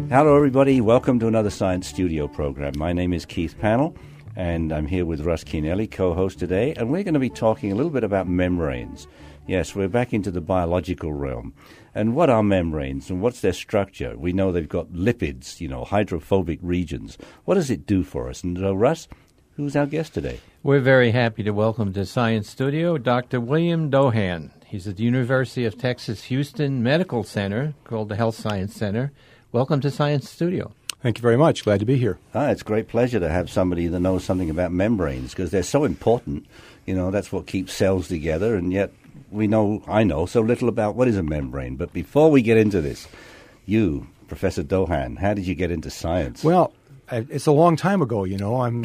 Hello, everybody. Welcome to another Science Studio program. My name is Keith Pannell, and I'm here with Russ Keenelly, co-host today, and we're going to be talking a little bit about membranes. Yes, we're back into the biological realm. And what are membranes, and what's their structure? We know they've got lipids, hydrophobic regions. What does it do for us? And Russ, who's our guest today? We're very happy to welcome to Science Studio Dr. William Dohan. He's at the University of Texas Houston Medical Center, called the Health Science Center. Welcome to Science Studio. Thank you very much. Glad to be here. It's a great pleasure to have somebody that knows something about membranes, because they're so important. That's what keeps cells together, and yet I know so little about what is a membrane. But before we get into this, you, Professor Dohan, how did you get into science? Well, it's a long time ago, I'm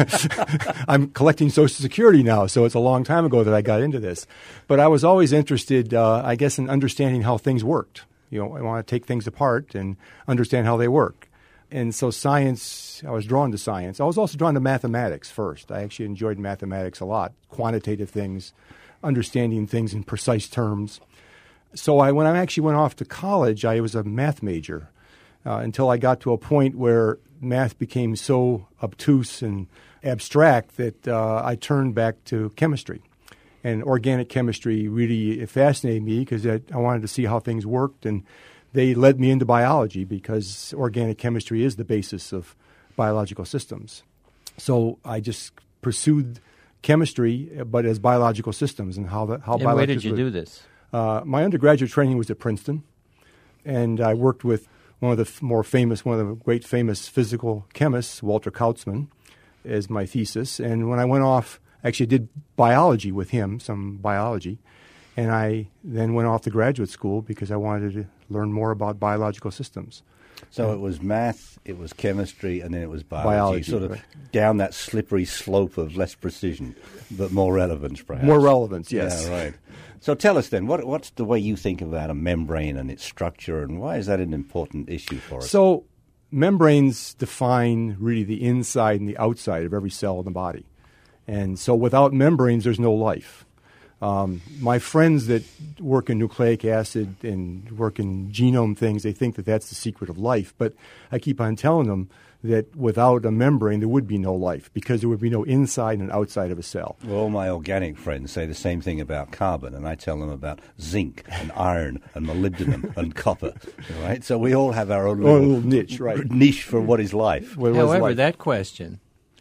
I'm collecting Social Security now, so it's a long time ago that I got into this. But I was always interested, in understanding how things worked. I want to take things apart and understand how they work. And so science, I was drawn to science. I was also drawn to mathematics first. I actually enjoyed mathematics a lot, quantitative things, understanding things in precise terms. So when I actually went off to college, I was a math major until I got to a point where math became so obtuse and abstract that I turned back to chemistry. And organic chemistry really fascinated me because I wanted to see how things worked, and they led me into biology because organic chemistry is the basis of biological systems. So I just pursued chemistry, but as biological systems and how biology. And where did you do this? My undergraduate training was at Princeton, and I worked with one of the great famous physical chemists, Walter Kautzmann, as my thesis. And when I went off, I actually did biology with him, some biology, and I then went off to graduate school because I wanted to learn more about biological systems. So it was math, it was chemistry, and then it was biology. Sort of right. Down that slippery slope of less precision, but more relevance, perhaps. More relevance, yes. Yeah, right. So tell us then, what's the way you think about a membrane and its structure, and why is that an important issue for us? So membranes define really the inside and the outside of every cell in the body. And so without membranes, there's no life. My friends that work in nucleic acid and work in genome things, they think that that's the secret of life. But I keep on telling them that without a membrane, there would be no life because there would be no inside and outside of a cell. Well, all my organic friends say the same thing about carbon, and I tell them about zinc and iron and molybdenum and copper. Right? So we all have our own little niche, right? Niche for what is life. However, that question,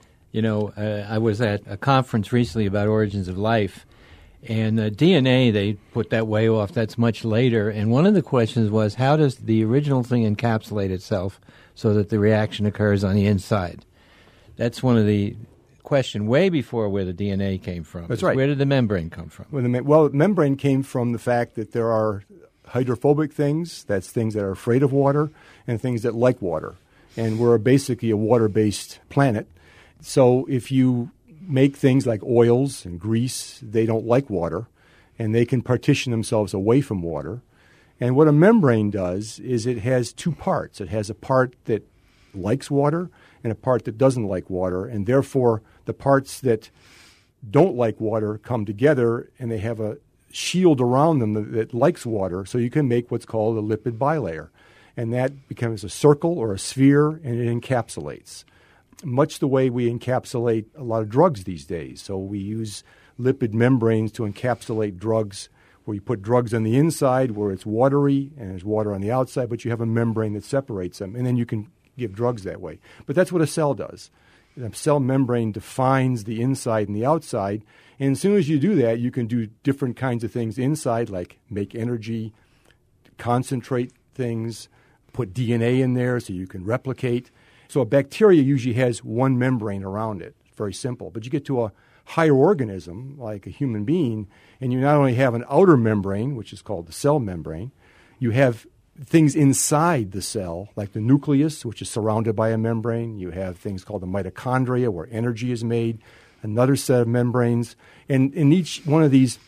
I was at a conference recently about origins of life, and DNA, they put that way off. That's much later. And one of the questions was, how does the original thing encapsulate itself so that the reaction occurs on the inside? That's one of the questions way before where the DNA came from. That's right. Where did the membrane come from? Well, the membrane came from the fact that there are hydrophobic things, that's things that are afraid of water, and things that like water. And we're basically a water-based planet. So if you make things like oils and grease, they don't like water, and they can partition themselves away from water. And what a membrane does is it has two parts. It has a part that likes water and a part that doesn't like water, and therefore the parts that don't like water come together and they have a shield around them that likes water, so you can make what's called a lipid bilayer. And that becomes a circle or a sphere, and it encapsulates. Much the way we encapsulate a lot of drugs these days. So we use lipid membranes to encapsulate drugs, where you put drugs on the inside where it's watery and there's water on the outside, but you have a membrane that separates them, and then you can give drugs that way. But that's what a cell does. The cell membrane defines the inside and the outside, and as soon as you do that, you can do different kinds of things inside, like make energy, concentrate things, put DNA in there so you can replicate. So a bacteria usually has one membrane around it. It's very simple. But you get to a higher organism, like a human being, and you not only have an outer membrane, which is called the cell membrane, you have things inside the cell, like the nucleus, which is surrounded by a membrane. You have things called the mitochondria, where energy is made, another set of membranes. And in each one of these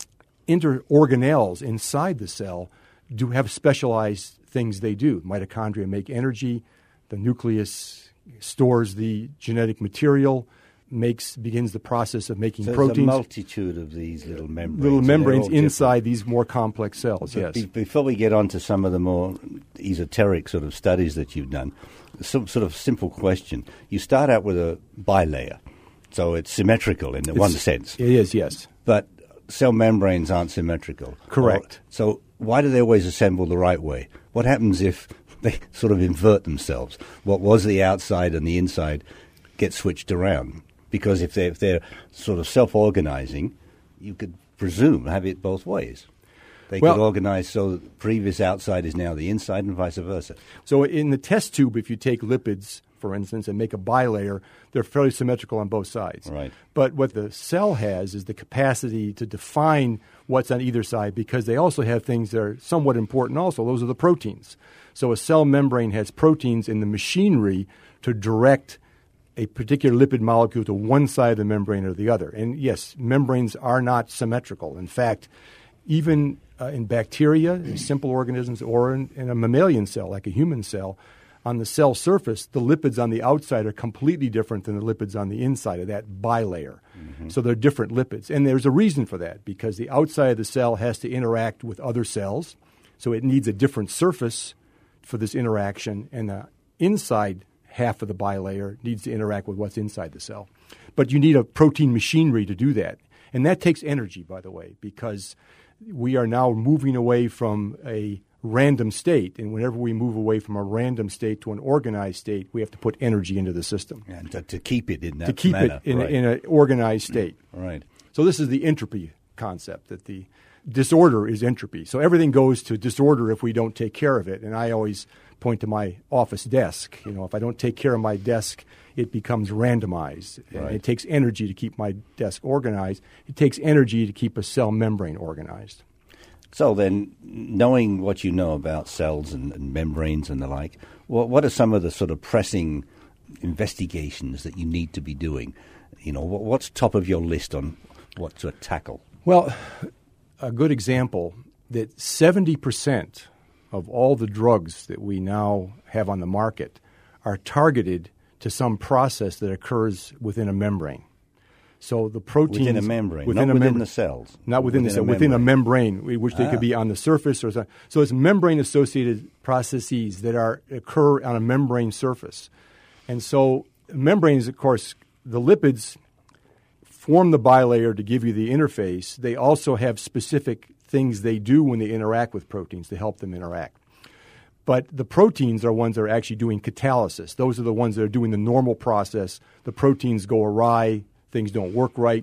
interorganelles inside the cell do have specialized things they do. Mitochondria make energy. The nucleus stores the genetic material. begins the process of making So proteins. there's a multitude of these little membranes. Little and they're membranes all different. inside these more complex cells, But yes. Before we get on to some of the more esoteric sort of studies that you've done, some sort of simple question. You start out with a bilayer, so it's symmetrical in one sense. It is, yes. But cell membranes aren't symmetrical. Correct. So why do they always assemble the right way? What happens if they sort of invert themselves? What was the outside and the inside get switched around? Because if they're sort of self-organizing, you could presume have it both ways. They could organize so that the previous outside is now the inside and vice versa. So in the test tube, if you take lipids, for instance, and make a bilayer, they're fairly symmetrical on both sides. Right. But what the cell has is the capacity to define what's on either side, because they also have things that are somewhat important also. Those are the proteins. So a cell membrane has proteins in the machinery to direct a particular lipid molecule to one side of the membrane or the other. And yes, membranes are not symmetrical. In fact, even in bacteria, in simple organisms, or in a mammalian cell, like a human cell, on the cell surface, the lipids on the outside are completely different than the lipids on the inside of that bilayer. Mm-hmm. So they're different lipids. And there's a reason for that, because the outside of the cell has to interact with other cells, so it needs a different surface for this interaction, and the inside half of the bilayer needs to interact with what's inside the cell. But you need a protein machinery to do that. And that takes energy, by the way, because we are now moving away from a random state. And whenever we move away from a random state to an organized state, we have to put energy into the system. And to keep it in that to keep manner. it in an organized state. Right. So this is the entropy concept, that the disorder is entropy. So everything goes to disorder if we don't take care of it. And I always point to my office desk. You know, if I don't take care of my desk, it becomes randomized. Right. And it takes energy to keep my desk organized. It takes energy to keep a cell membrane organized. So then, knowing what you know about cells and membranes and the like, what are some of the sort of pressing investigations that you need to be doing? You know, what's top of your list on what to tackle? Well, a good example that 70% of all the drugs that we now have on the market are targeted to some process that occurs within a membrane. So the proteins within a membrane, within not a within the cells, not within the cell, within a membrane, which they could be on the surface or something. So it's membrane-associated processes that occur on a membrane surface, and so membranes, of course, the lipids form the bilayer to give you the interface. They also have specific things they do when they interact with proteins to help them interact. But the proteins are ones that are actually doing catalysis. Those are the ones that are doing the normal process. The proteins go awry. Things don't work right.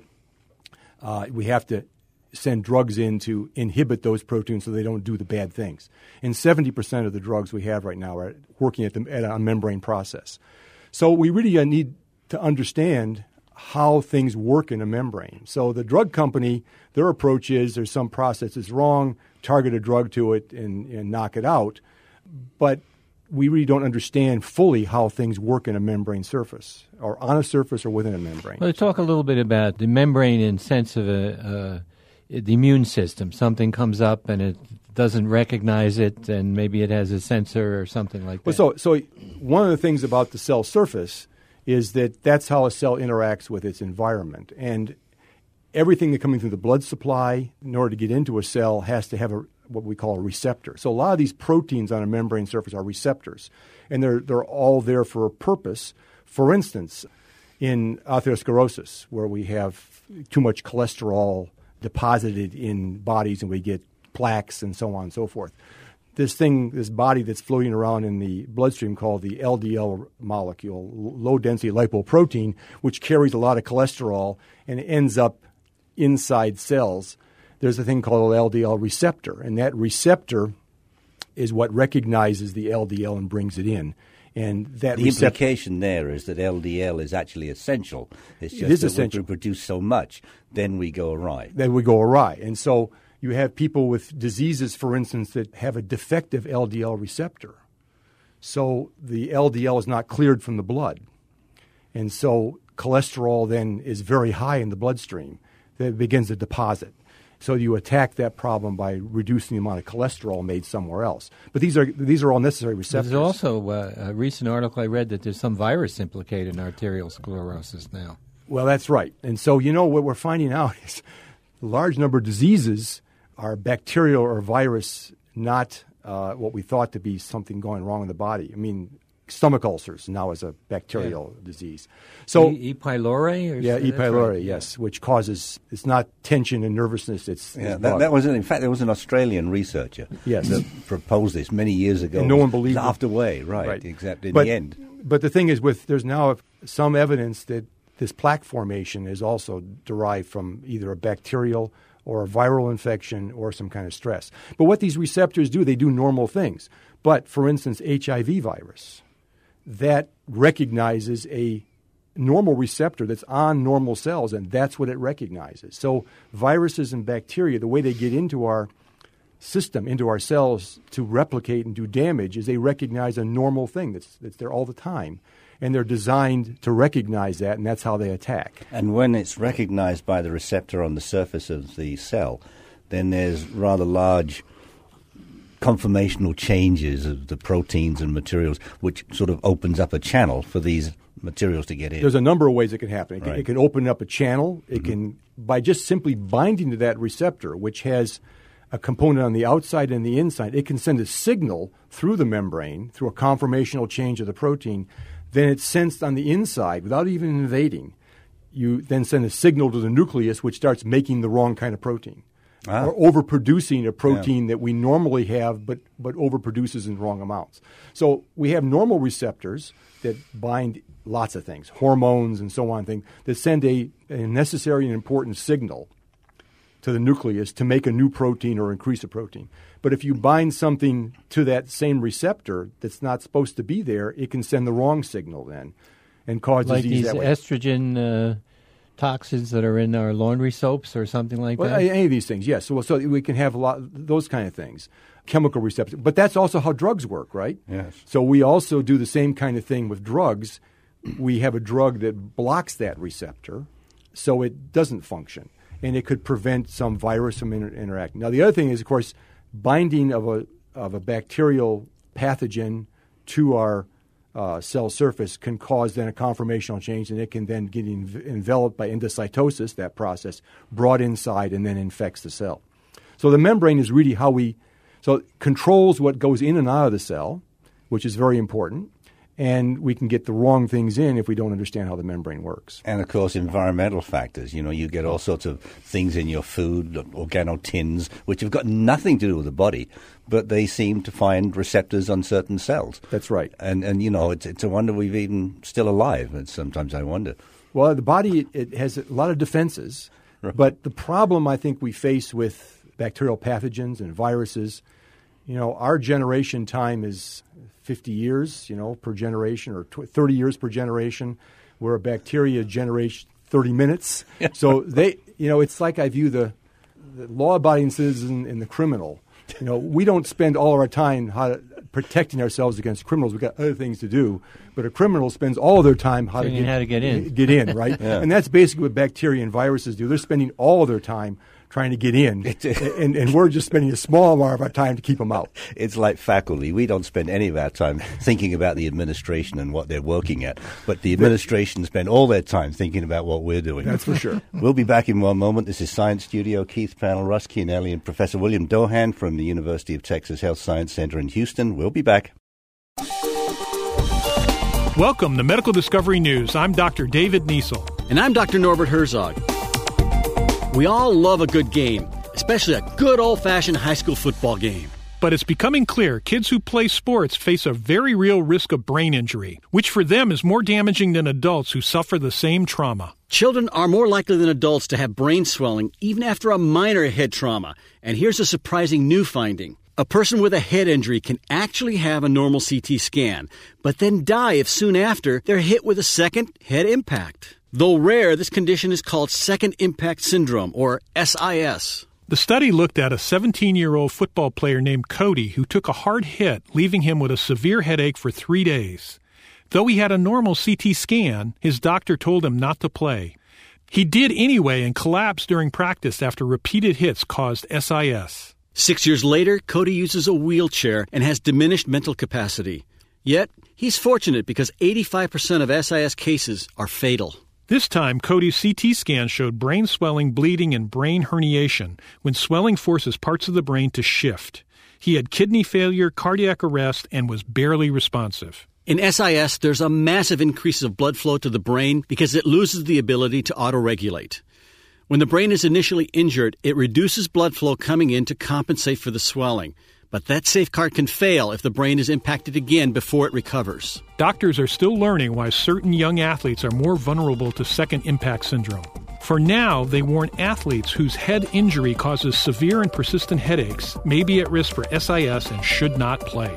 We have to send drugs in to inhibit those proteins so they don't do the bad things. And 70% of the drugs we have right now are working at a membrane process. So we really need to understand how things work in a membrane. So the drug company, their approach is there's some process that's wrong, target a drug to it and knock it out. But we really don't understand fully how things work in a membrane surface, or on a surface or within a membrane. Well, let's talk a little bit about the membrane in sense of the immune system. Something comes up and it doesn't recognize it, and maybe it has a sensor or something like that. Well, so one of the things about the cell surface is that that's how a cell interacts with its environment. And everything that's coming through the blood supply in order to get into a cell has to have what we call a receptor. So a lot of these proteins on a membrane surface are receptors, and they're all there for a purpose. For instance, in atherosclerosis, where we have too much cholesterol deposited in bodies and we get plaques and so on and so forth, this body that's floating around in the bloodstream called the LDL molecule, low-density lipoprotein, which carries a lot of cholesterol and ends up inside cells. There's a thing called an LDL receptor, and that receptor is what recognizes the LDL and brings it in. And that the implication there is that LDL is actually essential. It's just that essential. We produce so much, then we go awry. And so you have people with diseases, for instance, that have a defective LDL receptor. So the LDL is not cleared from the blood. And so cholesterol then is very high in the bloodstream. That begins to deposit. So you attack that problem by reducing the amount of cholesterol made somewhere else. But these are all necessary receptors. There's also a recent article I read that there's some virus implicated in arterial sclerosis now. Well, that's right. And so, what we're finding out is a large number of diseases are bacterial or virus, not what we thought to be something going wrong in the body. I mean, stomach ulcers now is a bacterial disease. So E. pylori? E. pylori, yes, which causes, it's not tension and nervousness. That was, in fact, there was an Australian researcher that proposed this many years ago. And no one believed it. Laughed away, right, except in the end. But the thing is, there's now some evidence that this plaque formation is also derived from either a bacterial or a viral infection or some kind of stress. But what these receptors do, they do normal things. But, for instance, HIV virus, that recognizes a normal receptor that's on normal cells, and that's what it recognizes. So viruses and bacteria, the way they get into our system, into our cells to replicate and do damage, is they recognize a normal thing that's there all the time. And they're designed to recognize that, and that's how they attack. And when it's recognized by the receptor on the surface of the cell, then there's rather large conformational changes of the proteins and materials, which sort of opens up a channel for these materials to get in. There's a number of ways it can happen. Right. It can open up a channel. It can, by just simply binding to that receptor, which has a component on the outside and the inside, it can send a signal through the membrane, through a conformational change of the protein. Then it's sensed on the inside without even invading. You then send a signal to the nucleus, which starts making the wrong kind of protein. Or overproducing a protein that we normally have but overproduces in wrong amounts. So we have normal receptors that bind lots of things, hormones and so on, that send a necessary and important signal to the nucleus to make a new protein or increase a protein. But if you bind something to that same receptor that's not supposed to be there, it can send the wrong signal then and cause disease that way. Like these estrogen toxins that are in our laundry soaps or something like that? Any of these things, yes. So we can have a lot those kind of things, chemical receptors. But that's also how drugs work, right? Yes. So we also do the same kind of thing with drugs. We have a drug that blocks that receptor so it doesn't function, and it could prevent some virus from interacting. Now, the other thing is, of course, binding of a bacterial pathogen to our cell surface can cause then a conformational change, and it can then get enveloped by endocytosis, that process, brought inside and then infects the cell. So the membrane is really so it controls what goes in and out of the cell, which is very important, and we can get the wrong things in if we don't understand how the membrane works. And, of course, environmental factors. You get all sorts of things in your food, organotins, which have got nothing to do with the body, but they seem to find receptors on certain cells. That's right. And it's a wonder we've even still alive. And sometimes I wonder. Well, the body, it has a lot of defenses, right. But the problem I think we face with bacterial pathogens and viruses, our generation time is 50 years, per generation, or 30 years per generation, where a bacteria generates 30 minutes. Yeah. So it's like I view the law-abiding citizen and the criminal. We don't spend all of our time protecting ourselves against criminals. We've got other things to do. But a criminal spends all of their time how to get in. Get in, right? Yeah. And that's basically what bacteria and viruses do. They're spending all of their time trying to get in, and we're just spending a small amount of our time to keep them out. It's like faculty. We don't spend any of our time thinking about the administration and what they're working at, but the administration spend all their time thinking about what we're doing. That's for sure. We'll be back in one moment. This is Science Studio. Keith Panel, Russ Kienelli, and Professor William Dohan from the University of Texas Health Science Center in Houston. We'll be back. Welcome to Medical Discovery News. I'm Dr. David Niesel. And I'm Dr. Norbert Herzog. We all love a good game, especially a good old-fashioned high school football game. But it's becoming clear kids who play sports face a very real risk of brain injury, which for them is more damaging than adults who suffer the same trauma. Children are more likely than adults to have brain swelling even after a minor head trauma. And here's a surprising new finding. A person with a head injury can actually have a normal CT scan, but then die if soon after they're hit with a second head impact. Though rare, this condition is called second impact syndrome, or SIS. The study looked at a 17-year-old football player named Cody who took a hard hit, leaving him with a severe headache for 3 days. Though he had a normal CT scan, his doctor told him not to play. He did anyway and collapsed during practice after repeated hits caused SIS. 6 years later, Cody uses a wheelchair and has diminished mental capacity. Yet, he's fortunate because 85% of SIS cases are fatal. This time, Cody's CT scan showed brain swelling, bleeding, and brain herniation when swelling forces parts of the brain to shift. He had kidney failure, cardiac arrest, and was barely responsive. In SIS, there's a massive increase of blood flow to the brain because it loses the ability to autoregulate. When the brain is initially injured, it reduces blood flow coming in to compensate for the swelling. But that safeguard can fail if the brain is impacted again before it recovers. Doctors are still learning why certain young athletes are more vulnerable to second impact syndrome. For now, they warn athletes whose head injury causes severe and persistent headaches may be at risk for SIS and should not play.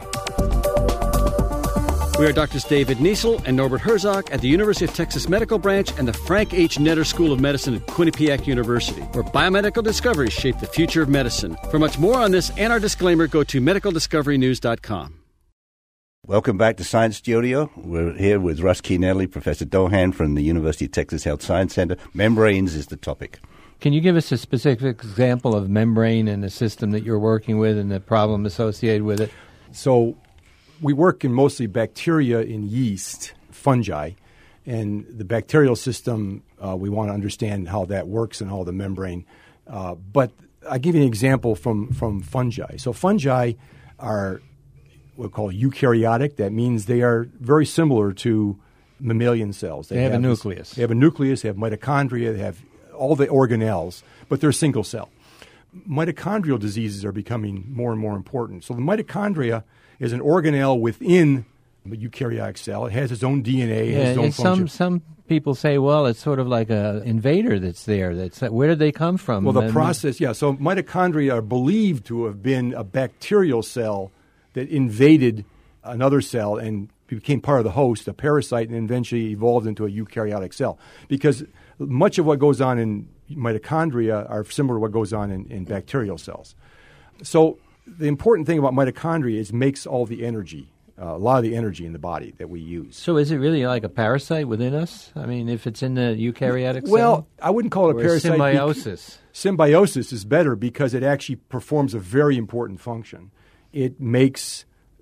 We are Drs. David Niesel and Norbert Herzog at the University of Texas Medical Branch and the Frank H. Netter School of Medicine at Quinnipiac University, where biomedical discoveries shape the future of medicine. For much more on this and our disclaimer, go to medicaldiscoverynews.com. Welcome back to Science Studio. We're here with Russ Keenelly, Professor Dohan from the University of Texas Health Science Center. Membranes is the topic. Can you give us a specific example of membrane and the system that you're working with and the problem associated with it? So we work in mostly bacteria and yeast, fungi, and the bacterial system, we want to understand how that works and how the membrane. But I'll give you an example from fungi. So fungi are what we call eukaryotic. That means they are very similar to mammalian cells. They have a nucleus. They have a nucleus, they have mitochondria, they have all the organelles, but they're single cell. Mitochondrial diseases are becoming more and more important. So the mitochondria is an organelle within a eukaryotic cell. It has its own DNA, its own function. Some people say, well, it's sort of like an invader that's there. Where did they come from? Well, the process, so mitochondria are believed to have been a bacterial cell that invaded another cell and became part of the host, a parasite, and eventually evolved into a eukaryotic cell. Because much of what goes on in mitochondria are similar to what goes on in bacterial cells. So the important thing about mitochondria is it makes all the energy, a lot of the energy in the body that we use. So is it really like a parasite within us? I mean, if it's in the eukaryotic cell? Well, I wouldn't call it a parasite. Symbiosis. Symbiosis is better because it actually performs a very important function. It makes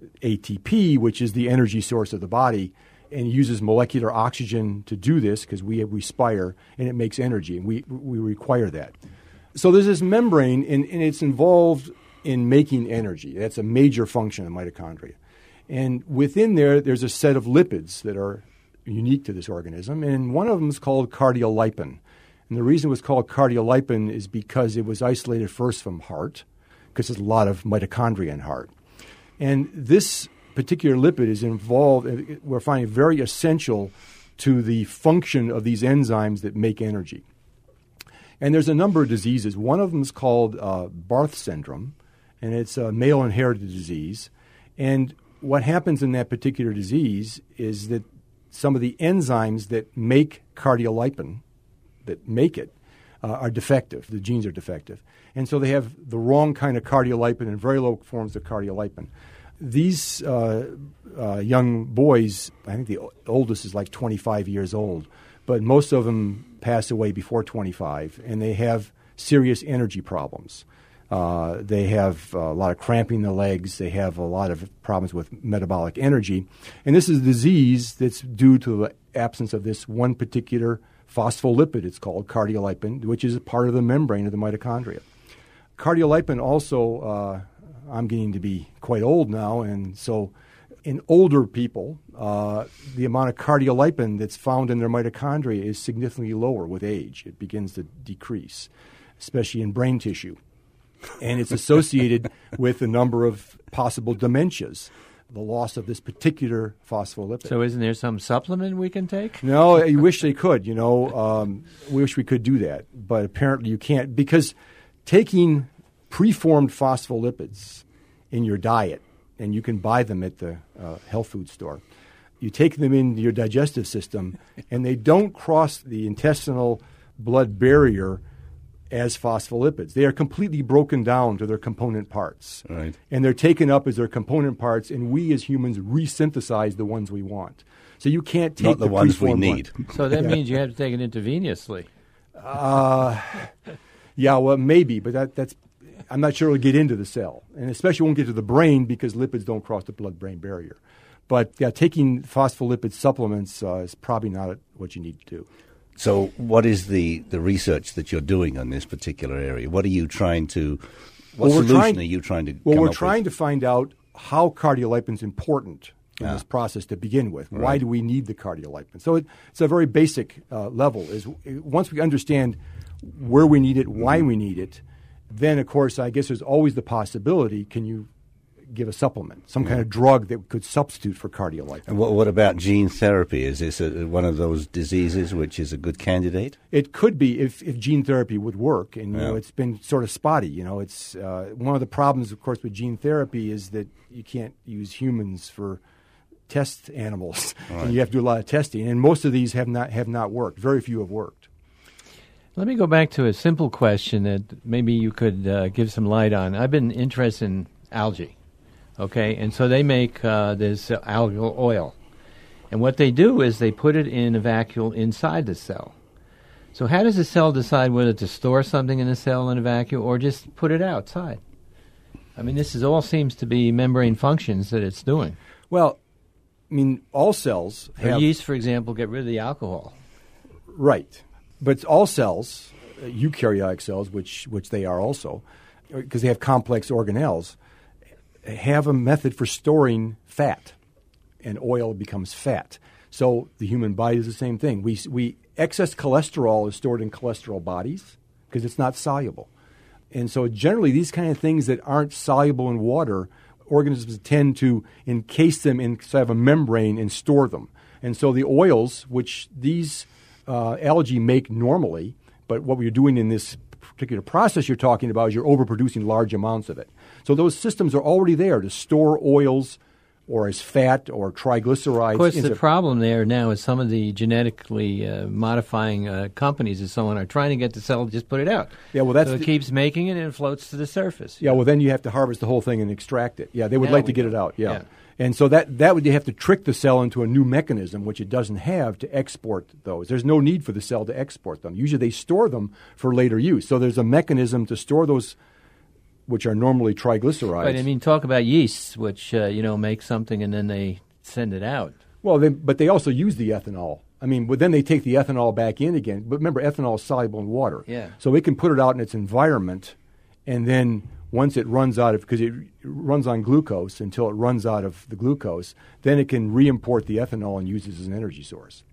ATP, which is the energy source of the body, and uses molecular oxygen to do this because we respire, and it makes energy, and we require that. So there's this membrane, and it's involved in making energy. That's a major function of mitochondria. And within there's a set of lipids that are unique to this organism, and one of them is called cardiolipin. And the reason it was called cardiolipin is because it was isolated first from heart, because there's a lot of mitochondria in heart. And this particular lipid is involved, we're finding very essential to the function of these enzymes that make energy. And there's a number of diseases. One of them is called Barth syndrome, and it's a male inherited disease. And what happens in that particular disease is that some of the enzymes that make cardiolipin, that make it, are defective. The genes are defective. And so they have the wrong kind of cardiolipin and very low forms of cardiolipin. These young boys, I think the oldest is like 25 years old, but most of them pass away before 25, and they have serious energy problems. They have a lot of cramping in the legs. They have a lot of problems with metabolic energy. And this is a disease that's due to the absence of this one particular phospholipid, it's called cardiolipin, which is a part of the membrane of the mitochondria. Cardiolipin also, I'm getting to be quite old now, and so in older people, the amount of cardiolipin that's found in their mitochondria is significantly lower with age. It begins to decrease, especially in brain tissue. And it's associated with a number of possible dementias, the loss of this particular phospholipid. So isn't there some supplement we can take? No, I wish they could, we wish we could do that. But apparently you can't, because taking preformed phospholipids in your diet, and you can buy them at the health food store, you take them into your digestive system, and they don't cross the intestinal blood barrier as phospholipids. They are completely broken down to their component parts. Right. And they're taken up as their component parts, and we as humans resynthesize the ones we want. So you can't take not the ones we need. So that means you have to take it intravenously. Yeah, well, maybe, but that's I'm not sure it'll get into the cell, and especially won't get to the brain because lipids don't cross the blood-brain barrier. But taking phospholipid supplements is probably not what you need to do. So what is the research that you're doing on this particular area? What are you trying to – what solution are you trying to come up with? Well, we're trying to find out how cardiolipin is important in this process to begin with. Right. Why do we need the cardiolipin? So it's a very basic level. Is once we understand where we need it, why we need it, then, of course, I guess there's always the possibility, can you give a supplement, some kind of drug that could substitute for cardiolipin. And what about gene therapy? Is this one of those diseases which is a good candidate? It could be if gene therapy would work, and it's been sort of spotty. It's one of the problems, of course, with gene therapy is that you can't use humans for test animals, and you have to do a lot of testing. And most of these have not worked. Very few have worked. Let me go back to a simple question that maybe you could give some light on. I've been interested in algae. Okay, and so they make this algal oil. And what they do is they put it in a vacuole inside the cell. So how does the cell decide whether to store something in the cell in a vacuole or just put it outside? I mean, this all seems to be membrane functions that it's doing. Well, I mean, all cells have... yeast, for example, get rid of the alcohol. Right. But all cells, eukaryotic cells, which they are also, because they have complex organelles, have a method for storing fat, and oil becomes fat. So the human body is the same thing. We excess cholesterol is stored in cholesterol bodies because it's not soluble. And so generally these kind of things that aren't soluble in water, organisms tend to encase them inside of a membrane and store them. And so the oils, which these algae make normally, but what we're doing in this particular process you're talking about is you're overproducing large amounts of it. So those systems are already there to store oils or as fat or triglycerides. Of course, the problem there now is some of the genetically modifying companies and so on are trying to get the cell to just put it out. Yeah, well, so it keeps making it and it floats to the surface. Yeah, well, then you have to harvest the whole thing and extract it. Yeah, they would like to get it out. Yeah. And so that would you have to trick the cell into a new mechanism, which it doesn't have, to export those. There's no need for the cell to export them. Usually they store them for later use. So there's a mechanism to store those, which are normally triglycerides. Right. I mean, talk about yeasts, which make something and then they send it out. Well, but they also use the ethanol. I mean, but then they take the ethanol back in again. But remember, ethanol is soluble in water. Yeah. So it can put it out in its environment, and then once it runs out of, because it runs on glucose until it runs out of the glucose, then it can re-import the ethanol and use it as an energy source.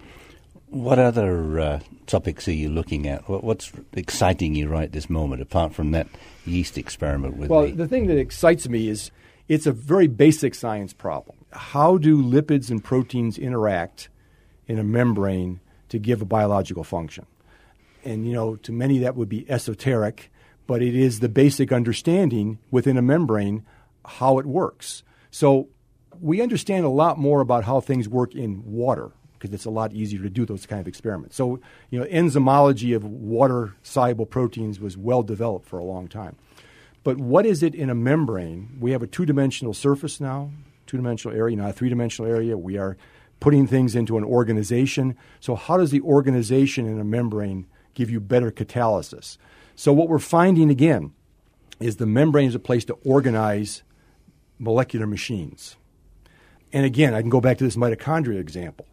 What other topics are you looking at? What's exciting you right this moment, apart from that yeast experiment with Well, the thing that excites me is it's a very basic science problem. How do lipids and proteins interact in a membrane to give a biological function? And, to many that would be esoteric, but it is the basic understanding within a membrane how it works. So we understand a lot more about how things work in water because it's a lot easier to do those kind of experiments. So, enzymology of water-soluble proteins was well developed for a long time. But what is it in a membrane? We have a two-dimensional surface now, two-dimensional area, not a three-dimensional area. We are putting things into an organization. So how does the organization in a membrane give you better catalysis? So what we're finding, again, is the membrane is a place to organize molecular machines. And again, I can go back to this mitochondria example.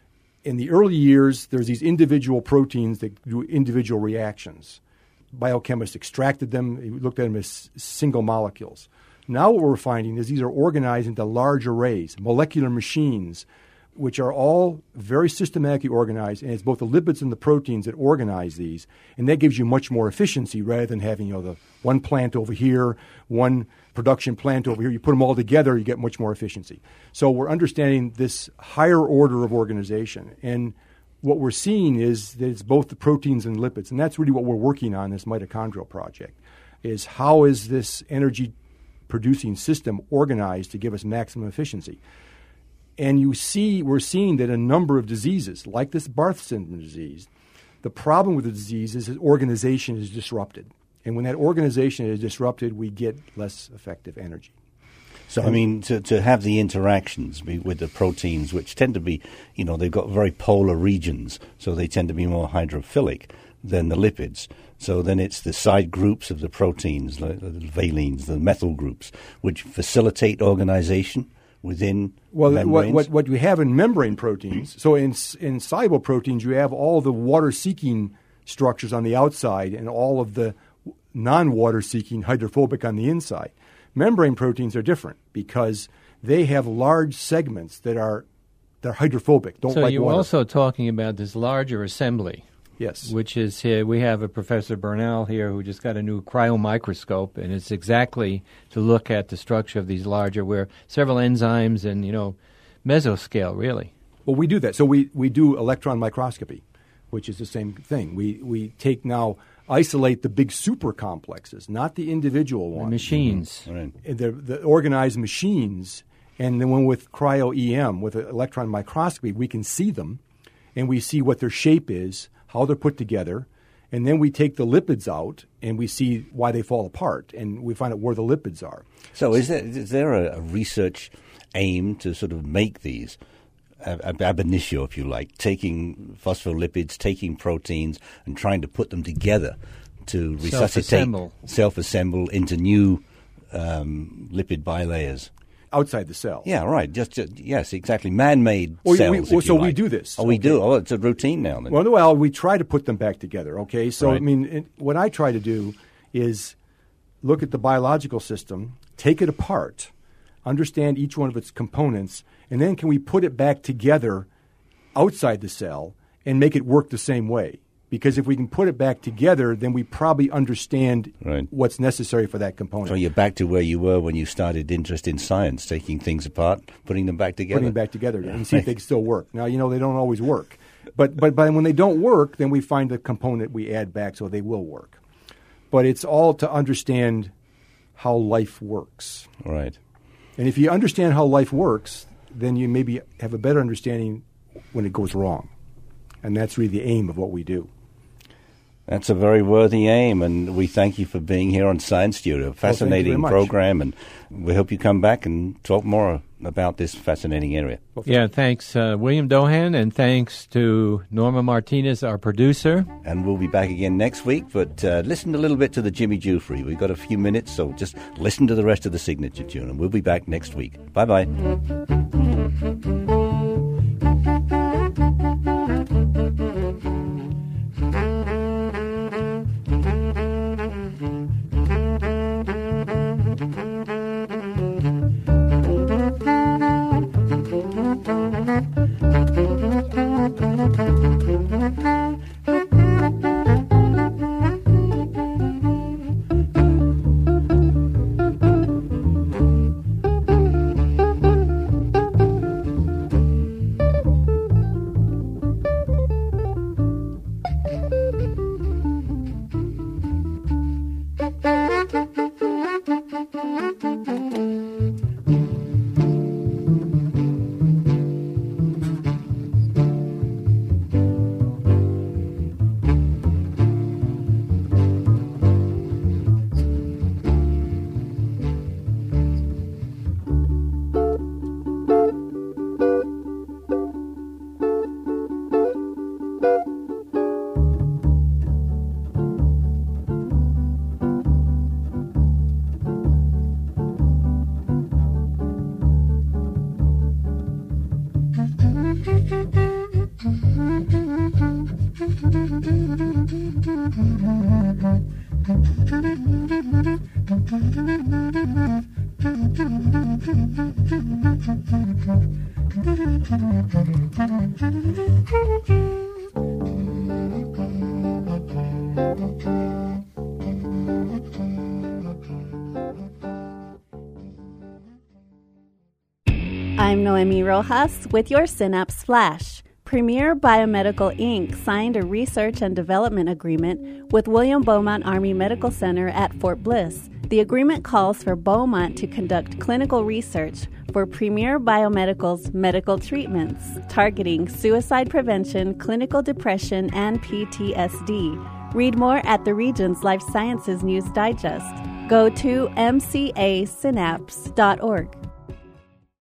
In the early years, there's these individual proteins that do individual reactions. Biochemists extracted them, looked at them as single molecules. Now what we're finding is these are organized into large arrays, molecular machines, which are all very systematically organized, and it's both the lipids and the proteins that organize these, and that gives you much more efficiency rather than having the one plant over here, one production plant over here. You put them all together, you get much more efficiency. So we're understanding this higher order of organization, and what we're seeing is that it's both the proteins and lipids, and that's really what we're working on, this mitochondrial project, is how is this energy-producing system organized to give us maximum efficiency. And we're seeing that a number of diseases, like this Barth syndrome disease, the problem with the disease is that organization is disrupted. And when that organization is disrupted, we get less effective energy. So, I mean, to have the interactions with the proteins, which tend to be, they've got very polar regions, so they tend to be more hydrophilic than the lipids. So then it's the side groups of the proteins, the valines, the methyl groups, which facilitate organization within Well, membranes? what we have in membrane proteins, so in soluble proteins, you have all the water-seeking structures on the outside and all of the non-water-seeking hydrophobic on the inside. Membrane proteins are different because they have large segments they're hydrophobic, don't so like you're water. also talking about this larger assembly. Yes. Which is here. We have a Professor Bernal here who just got a new cryomicroscope, and it's exactly to look at the structure of these larger, where several enzymes and, mesoscale, really. Well, we do that. So we do electron microscopy, which is the same thing. We take now, isolate the big super complexes, not the individual ones. The machines. Right. The organized machines. And then with cryo-EM, with electron microscopy, we can see them, and we see what their shape is, how they're put together, and then we take the lipids out, and we see why they fall apart, and we find out where the lipids are. So is there a research aim to sort of make these ab initio, if you like, taking phospholipids, taking proteins, and trying to put them together to resuscitate, self-assemble into new lipid bilayers? Outside the cell. Yeah, right. Yes, exactly. Man-made cells. We do this. Oh, we do. Oh, it's a routine now. Then. Well, we try to put them back together. Okay, so Right. What I try to do is look at the biological system, take it apart, understand each one of its components, and then can we put it back together outside the cell and make it work the same way? Because if we can put it back together, then we probably understand what's necessary for that component. So you're back to where you were when you started interest in science, taking things apart, putting them back together. Putting them back together and see if they can still work. Now, they don't always work. But when they don't work, then we find the component we add back so they will work. But it's all to understand how life works. Right. And if you understand how life works, then you maybe have a better understanding when it goes wrong. And that's really the aim of what we do. That's a very worthy aim, and we thank you for being here on Science Studio. Fascinating program, and we hope you come back and talk more about this fascinating area. Yeah, thanks, William Dohan, and thanks to Norma Martinez, our producer. And we'll be back again next week, but listen a little bit to the Jimmy Jufrey. We've got a few minutes, so just listen to the rest of the signature tune, and we'll be back next week. Bye-bye. I'm Noemi Rojas with your Synapse Flash. Premier Biomedical Inc. signed a research and development agreement with William Beaumont Army Medical Center at Fort Bliss. The agreement calls for Beaumont to conduct clinical research for Premier Biomedical's medical treatments, targeting suicide prevention, clinical depression, and PTSD. Read more at the region's Life Sciences News Digest. Go to mcasynapse.org.